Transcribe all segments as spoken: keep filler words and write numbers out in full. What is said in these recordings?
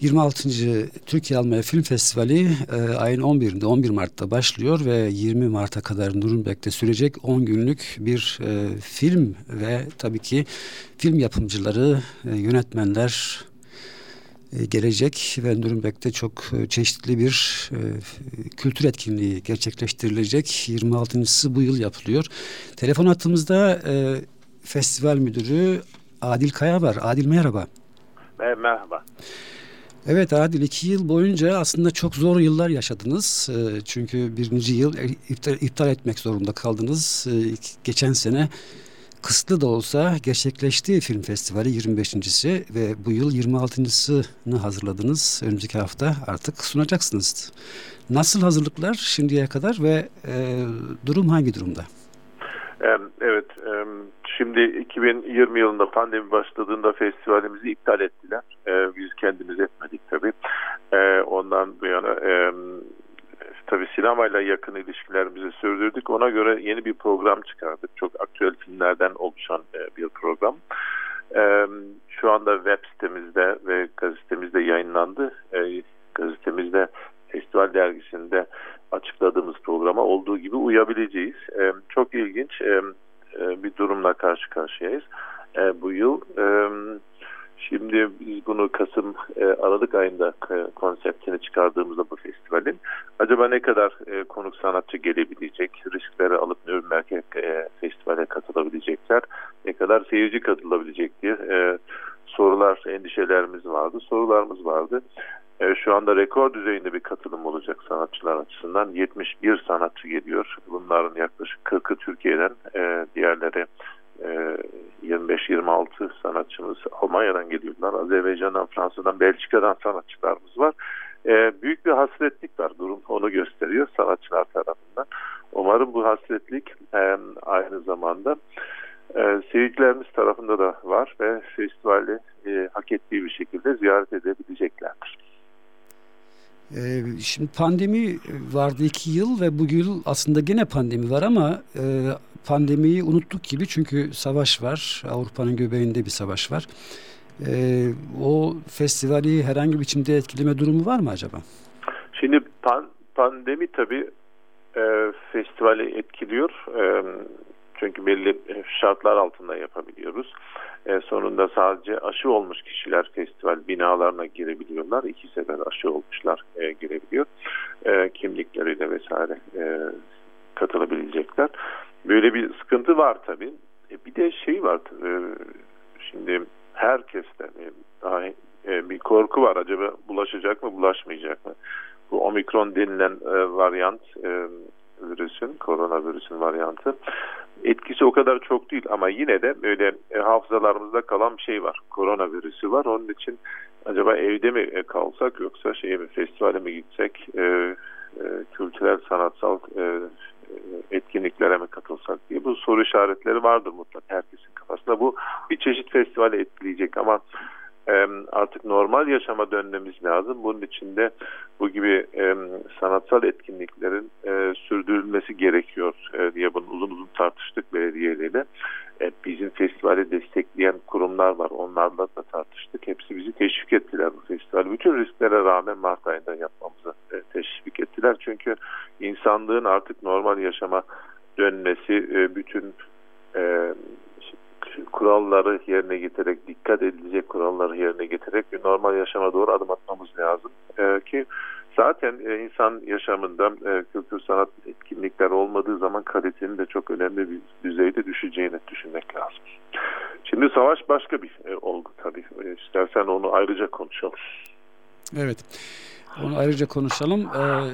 yirmi altıncı Türkiye Almanya Film Festivali e, ayın on birinde on bir Mart'ta başlıyor ve yirmi Mart'a kadar Nürnberg'de sürecek on günlük bir e, film ve tabii ki film yapımcıları, e, yönetmenler e, gelecek ve Nürnberg'de çok e, çeşitli bir e, kültür etkinliği gerçekleştirilecek. yirmi altıncısı bu yıl yapılıyor. Telefon hattımızda e, festival müdürü Adil Kaya var. Adil merhaba. Merhaba. Evet Adil, iki yıl boyunca aslında çok zor yıllar yaşadınız. Çünkü birinci yıl iptal, iptal etmek zorunda kaldınız. Geçen sene kısıtlı da olsa gerçekleşti film festivali yirmi beşincisi ve bu yıl yirmi altıncısını hazırladınız. Önümüzdeki hafta artık sunacaksınız. Nasıl hazırlıklar şimdiye kadar ve e, durum hangi durumda? Evet, şimdi iki bin yirmi yılında pandemi başladığında festivalimizi iptal ettiler. Biz kendimiz etmedik tabii. Ondan bu yana tabii sinemayla yakın ilişkilerimizi sürdürdük. Ona göre yeni bir program çıkardık. Çok aktüel filmlerden oluşan bir program. Şu anda web sitemizde ve gazetemizde yayınlandı. Gazetemizde, Festival Dergisi'nde açıkladığımız programa olduğu gibi uyabileceğiz. Ee, çok ilginç e, e, bir durumla karşı karşıyayız e, bu yıl. E, şimdi biz bunu Kasım, e, Aralık ayında e, konseptini çıkardığımızda bu festivalin acaba ne kadar e, konuk sanatçı gelebilecek, riskleri alıp Nürnberg'e e, festivale katılabilecekler, ne kadar seyirci katılabilecek diye e, sorular, endişelerimiz vardı, sorularımız vardı. Şu anda rekor düzeyinde bir katılım olacak sanatçılar açısından. yetmiş bir sanatçı geliyor. Bunların yaklaşık kırkı Türkiye'den, diğerleri yirmi beş yirmi altı sanatçımız Almanya'dan geliyorlar. Azerbaycan'dan, Fransa'dan, Belçika'dan sanatçılarımız var. Büyük bir hasretlik var. Durum onu gösteriyor sanatçılar tarafından. Umarım bu hasretlik aynı zamanda seyircilerimiz tarafında da var ve festivali hak ettiği bir şekilde ziyaret edebileceklerdir. Şimdi pandemi vardı iki yıl ve bu yıl aslında gene pandemi var ama e, pandemiyi unuttuk gibi, çünkü savaş var. Avrupa'nın göbeğinde bir savaş var. E, o festivali herhangi bir biçimde etkileme durumu var mı acaba? Şimdi pan, pandemi tabii e, festivali etkiliyor. E, çünkü belli şartlar altında yapabiliyoruz. E, sonunda sadece aşı olmuş kişiler festival binalarına girebiliyorlar. İki sefer aşı olmuşlar e, girebiliyor. E, kimlikleriyle vesaire e, katılabilecekler. Böyle bir sıkıntı var tabii. E, bir de şey var. E, şimdi herkeste e, daha e, bir korku var. Acaba bulaşacak mı, bulaşmayacak mı? Bu omikron denilen e, varyant e, virüsün, koronavirüsün varyantı etkisi o kadar çok değil ama yine de böyle e, hafızalarımızda kalan bir şey var. Koronavirüsü var. Onun için acaba evde mi e, kalsak yoksa şeye mi, festivale mi gitsek, e, e, kültürel, sanatsal e, etkinliklere mi katılsak diye bu soru işaretleri vardır mutlaka herkesin kafasında. Bu bir çeşit festivale etkileyecek ama e, artık normal yaşama dönmemiz lazım. Bunun için de bu gibi e, sanatsal etkinliklerin e, sürdürülmesi gerekiyor e, diye bunu uzun uzun tartıştık belediyeyle. E, bizim festivali destekleyen kurumlar var. Onlarla da tartıştık. Hepsi bizi teşvik ettiler bu festivali. Bütün risklere rağmen Mart ayında yapmamıza e, teşvik ettiler. Çünkü insanlığın artık normal yaşama dönmesi, e, bütün e, kuralları yerine getirerek, dikkat edilecek kuralları yerine getirerek bir normal yaşama doğru adım atmamız lazım. Ee, ki zaten e, insan yaşamında e, kültür sanat etkinlikler olmadığı zaman kalitenin de çok önemli bir düzeyde düşeceğini düşünmek lazım. Şimdi savaş başka bir e, olgu tabii. E, istersen onu ayrıca konuşalım. Evet. Onu ayrıca konuşalım. Ee,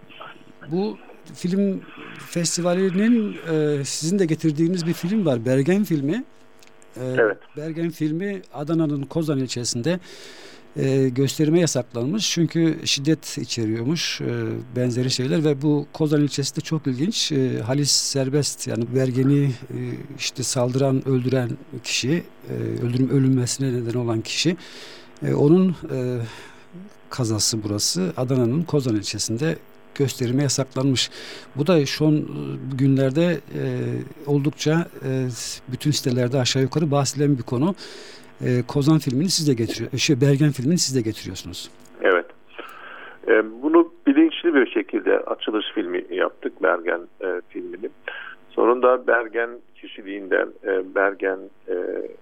bu film festivalinin e, sizin de getirdiğiniz bir film var. Bergen filmi. Ee, evet. Bergen filmi Adana'nın Kozan ilçesinde e, gösterime yasaklanmış. Çünkü şiddet içeriyormuş, e, benzeri şeyler ve bu Kozan ilçesi de çok ilginç. E, Halis Serbest, yani Bergen'i e, işte saldıran, öldüren kişi, e, öldürüm ölünmesine neden olan kişi. E, onun e, kazası burası. Adana'nın Kozan ilçesinde gösterime yasaklanmış. Bu da son günlerde e, oldukça e, bütün sitelerde aşağı yukarı bahsedilen bir konu. e, Kozan filmini siz de getiriyor, şey Bergen filmini siz de getiriyorsunuz. Evet. E, bunu bilinçli bir şekilde açılış filmi yaptık, Bergen e, filmini. Sonunda Bergen kişiliğinden, e, Bergen e,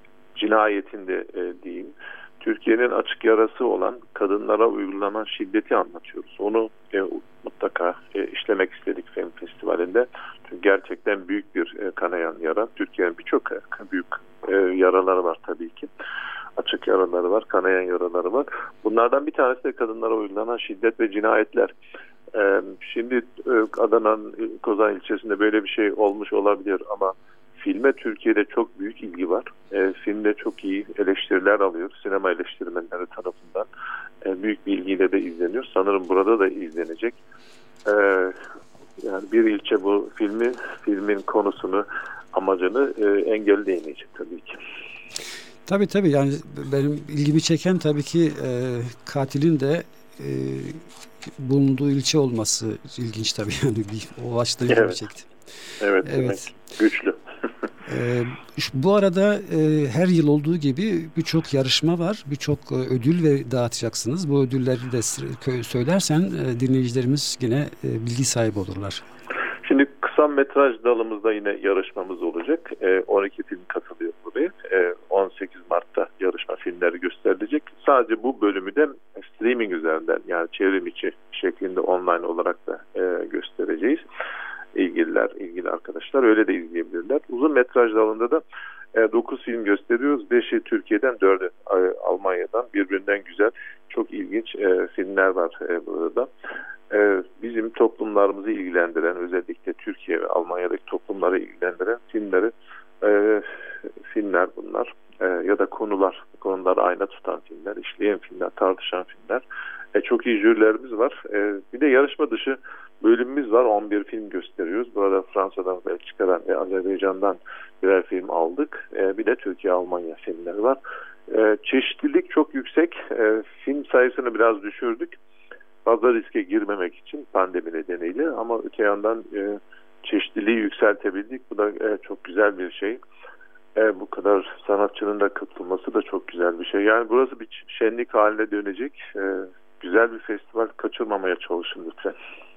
cinayetinde e, diyeyim, Türkiye'nin açık yarası olan kadınlara uygulanan şiddeti anlatıyoruz. Onu e, mutlaka e, işlemek istedik film festivalinde. Çünkü gerçekten büyük bir e, kanayan yara. Türkiye'nin birçok e, büyük e, yaraları var tabii ki. Açık yaraları var, kanayan yaraları var. Bunlardan bir tanesi de kadınlara uygulanan şiddet ve cinayetler. E, şimdi e, Adana'nın Kozan ilçesinde böyle bir şey olmuş olabilir ama filme Türkiye'de çok büyük ilgi var. E, filmde çok iyi eleştiriler alıyor sinema eleştirmenleri tarafından. E, büyük bir ilgiyle de izleniyor. Sanırım burada da izlenecek. E, yani bir ilçe bu filmi, filmin konusunu, amacını e, engelleyemeyecek tabii ki. Tabii tabii, yani benim ilgimi çeken tabii ki e, katilin de e, bulunduğu ilçe olması ilginç tabii, yani bir, o açıdan ilgimi evet. çekti. Evet, evet. Güçlü. Ee, bu arada e, her yıl olduğu gibi birçok yarışma var, birçok e, ödül ve dağıtacaksınız. Bu ödülleri de söylersen e, dinleyicilerimiz yine e, bilgi sahibi olurlar. Şimdi kısa metraj dalımızda yine yarışmamız olacak. E, on iki film katılıyor buraya. E, on sekiz Mart'ta yarışma filmleri gösterilecek. Sadece bu bölümü de streaming üzerinden, yani çevrim içi şeklinde online olarak da e, göstereceğiz. İlgililer, ilgili arkadaşlar öyle de izleyebilirler. Uzun metraj dalında da e, dokuz film gösteriyoruz. beşi Türkiye'den, dördü e, Almanya'dan. Birbirinden güzel, çok ilginç e, filmler var e, burada. E, bizim toplumlarımızı ilgilendiren, özellikle Türkiye ve Almanya'daki toplumları ilgilendiren filmleri e, filmler bunlar. E, ya da konular, konuları ayna tutan filmler, işleyen filmler, tartışan filmler. E, çok iyi jürilerimiz var. E, bir de yarışma dışı bölümümüz var. on bir film gösteriyoruz. Burada Fransa'dan, Belçika'dan ve Azerbaycan'dan birer film aldık. E, bir de Türkiye-Almanya filmleri var. E, çeşitlilik çok yüksek. E, film sayısını biraz düşürdük. Fazla riske girmemek için pandemi nedeniyle. Ama öte yandan e, çeşitliliği yükseltebildik. Bu da e, çok güzel bir şey. E, bu kadar sanatçının da katılması da çok güzel bir şey. Yani burası bir şenlik haline dönecek. E, güzel bir festival, kaçırmamaya çalışın lütfen.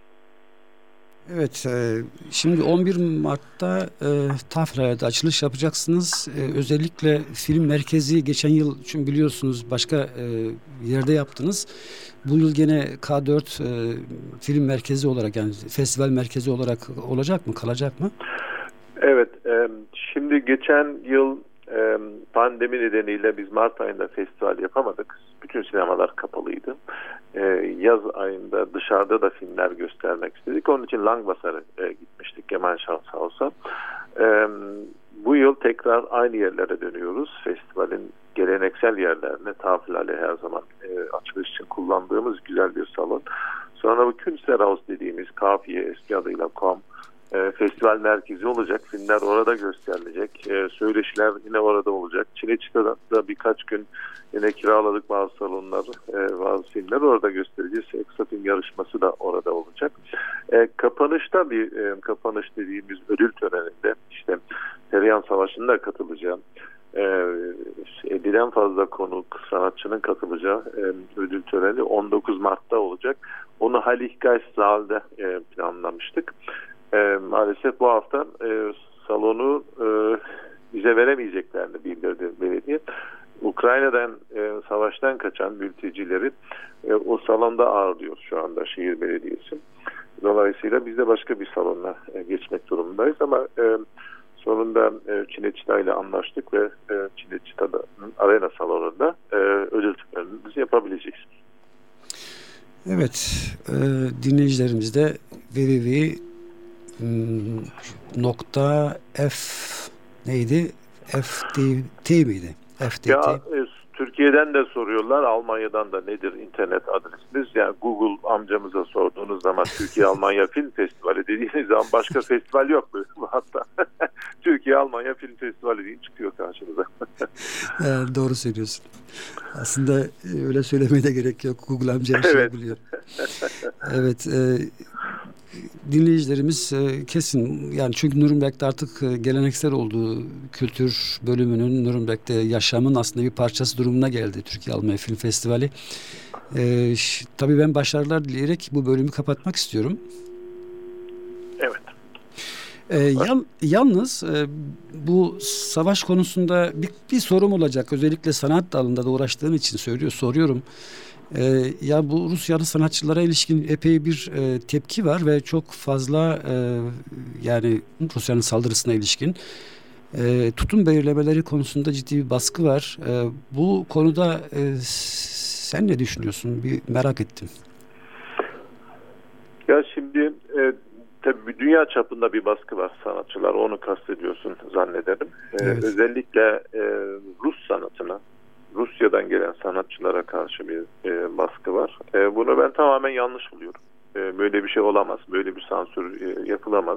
Evet, e, şimdi on bir Mart'ta e, Tafra'da açılış yapacaksınız. E, özellikle film merkezi geçen yıl, çünkü biliyorsunuz başka e, yerde yaptınız. Bu yıl gene K dört e, film merkezi olarak, yani festival merkezi olarak olacak mı, kalacak mı? Evet, e, şimdi geçen yıl e, pandemi nedeniyle biz Mart ayında festival yapamadık. Bütün sinemalar kapalıydı. E, yaz ayında dışarıda da filmler göstermek istedik. Onun için Langwasser'a e, gitmiştik, Gemeinschaft sağ olsa. E, bu yıl tekrar aynı yerlere dönüyoruz. Festivalin geleneksel yerlerine, Tafilale her zaman e, açılış için kullandığımız güzel bir salon. Sonra bu Künstlerhaus dediğimiz kafiye, eski adıyla Kom, E, festival merkezi olacak. Filmler orada gösterilecek. E, söyleşiler yine orada olacak. Çineçita'da da birkaç gün yine kiraladık bazı salonları. E, bazı filmler orada göstereceğiz. Kısa film yarışması da orada olacak. E, kapanışta bir e, kapanış dediğimiz ödül töreninde işte Perihan Savaşı'nda katılacağım. E, elliden fazla konuk sanatçının katılacağı e, ödül töreni on dokuz Mart'ta olacak. Onu Hallig-Geist-Saal'de e, planlamıştık. E, maalesef bu hafta e, salonu e, bize veremeyeceklerini bildirdi belediye. Ukrayna'dan e, savaştan kaçan mültecileri e, o salonda ağırlıyor şu anda şehir belediyesi. Dolayısıyla biz de başka bir salona e, geçmek durumundayız ama e, sonunda e, Çineçita ile anlaştık ve e, Çineçita'nın arena salonunda e, ödül törenimizi yapabileceğiz. Evet, e, dinleyicilerimiz de w w w nokta f neydi? F T T miydi? F T T. Ya e, Türkiye'den de soruyorlar, Almanya'dan da nedir internet adresimiz? Yani Google amcamıza sorduğunuz zaman Türkiye Almanya Film Festivali dediğiniz zaman başka festival yok böyle hatta. Türkiye Almanya Film Festivali diye çıkıyor karşınıza. e, doğru söylüyorsun. Aslında öyle söylemeye de gerek yok. Google amca her şeyi evet. biliyor. Evet. E, dinleyicilerimiz e, kesin, yani çünkü Nürnberg'de artık e, geleneksel olduğu kültür bölümünün, Nürnberg'de yaşamın aslında bir parçası durumuna geldi Türkiye Almanya Film Festivali. E, ş, tabii ben başarılar dileyerek bu bölümü kapatmak istiyorum. Evet. E, yan, yalnız e, bu savaş konusunda bir, bir sorum olacak. Özellikle sanat dalında da uğraştığın için söylüyor, soruyorum. Ee, ya bu Rusyalı sanatçılara ilişkin epey bir e, tepki var ve çok fazla e, yani Rusya'nın saldırısına ilişkin e, tutum belirlemeleri konusunda ciddi bir baskı var. E, bu konuda e, sen ne düşünüyorsun? Bir merak ettim. Ya şimdi e, tabii dünya çapında bir baskı var sanatçılar. Onu kastediyorsun zannederim. E, Evet. Özellikle e, Rus sanatına, Rusya'dan gelen sanatçılara karşı bir e, baskı var. E, bunu ben tamamen yanlış buluyorum. E, böyle bir şey olamaz. Böyle bir sansür e, yapılamaz.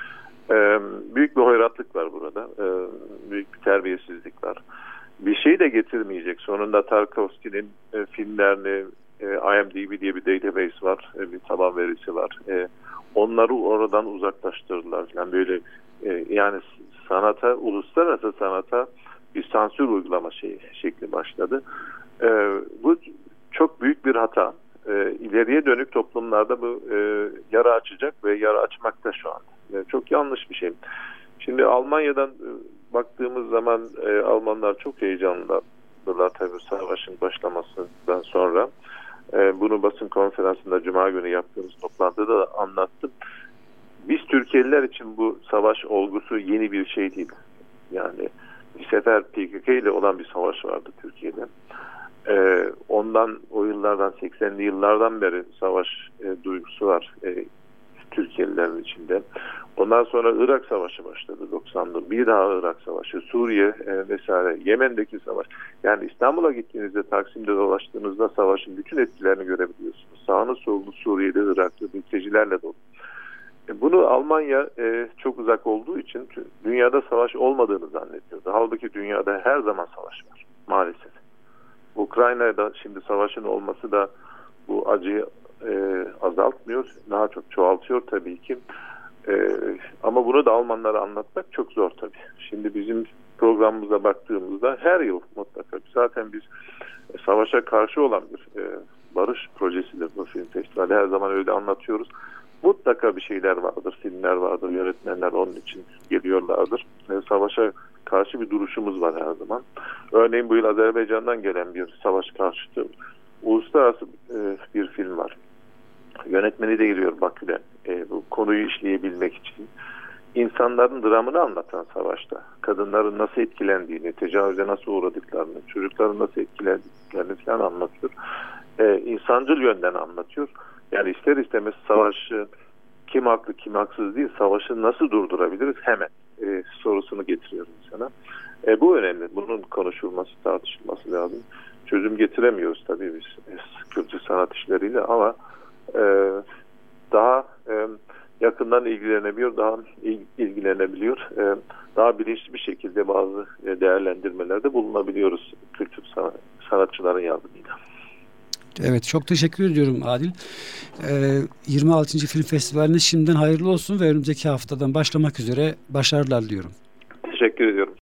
E, büyük bir hoyratlık var burada. E, büyük bir terbiyesizlik var. Bir şey de getirmeyecek. Sonunda Tarkovski'nin e, filmlerini e, I M D B diye bir database var. E, bir taban verisi var. E, onları oradan uzaklaştırdılar. Yani böyle e, yani sanata, uluslararası sanata bir sansür uygulama şey, şekli başladı. Ee, bu çok büyük bir hata. Ee, ileriye dönük toplumlarda bu e, yara açacak ve yara açmakta şu an. Yani çok yanlış bir şey. Şimdi Almanya'dan e, baktığımız zaman e, Almanlar çok heyecanlılar tabii savaşın başlamasından sonra. E, bunu basın konferansında Cuma günü yaptığımız toplantıda da anlattım. Biz Türkiye'liler için bu savaş olgusu yeni bir şey değil. Yani bir sefer P K K ile olan bir savaş vardı Türkiye'de. Ee, ondan o yıllardan seksenli yıllardan beri savaş e, duygusu var e, Türkiye'lilerin içinde. Ondan sonra Irak Savaşı başladı doksanlı. Bir daha Irak Savaşı, Suriye e, vesaire, Yemen'deki savaş. Yani İstanbul'a gittiğinizde, Taksim'de dolaştığınızda savaşın bütün etkilerini görebiliyorsunuz. Sağını solunu Suriye'de, Irak'ta mültecilerle dolu. Bunu Almanya e, çok uzak olduğu için dünyada savaş olmadığını zannediyordu. Halbuki dünyada her zaman savaş var maalesef. Ukrayna'da şimdi savaşın olması da bu acıyı e, azaltmıyor. Daha çok çoğaltıyor tabii ki. E, ama bunu da Almanlara anlatmak çok zor tabii. Şimdi bizim programımıza baktığımızda her yıl mutlaka zaten biz e, savaşa karşı olan bir e, barış projesidir bu film festivali. Her zaman öyle anlatıyoruz. Mutlaka bir şeyler vardır, filmler vardır, yönetmenler onun için geliyorlardır. E, savaşa karşı bir duruşumuz var her zaman. Örneğin bu yıl Azerbaycan'dan gelen bir savaş karşıtı uluslararası e, bir film var. Yönetmeni de geliyor Bakü'den. E, bu konuyu işleyebilmek için. İnsanların dramını anlatan savaşta. Kadınların nasıl etkilendiğini, tecavüze nasıl uğradıklarını, çocukların nasıl etkilendiklerini falan anlatıyor. E, insancıl yönden anlatıyor. Yani ister istemez savaşı kim haklı kim haksız değil, savaşı nasıl durdurabiliriz hemen e, sorusunu getiriyor insana. E, bu önemli. Bunun konuşulması, tartışılması lazım. Çözüm getiremiyoruz tabii biz e, kültür sanat işleriyle ama e, daha e, yakından ilgilenebiliyor, daha ilgilenebiliyor. E, daha bilinçli bir şekilde bazı e, değerlendirmelerde bulunabiliyoruz kültür sanatçıların yardımıyla. Evet, çok teşekkür ediyorum Adil. Ee, yirmi altıncı Film Festivali'ne şimdiden hayırlı olsun ve önümüzdeki haftadan başlamak üzere başarılar diliyorum. Teşekkür ediyorum.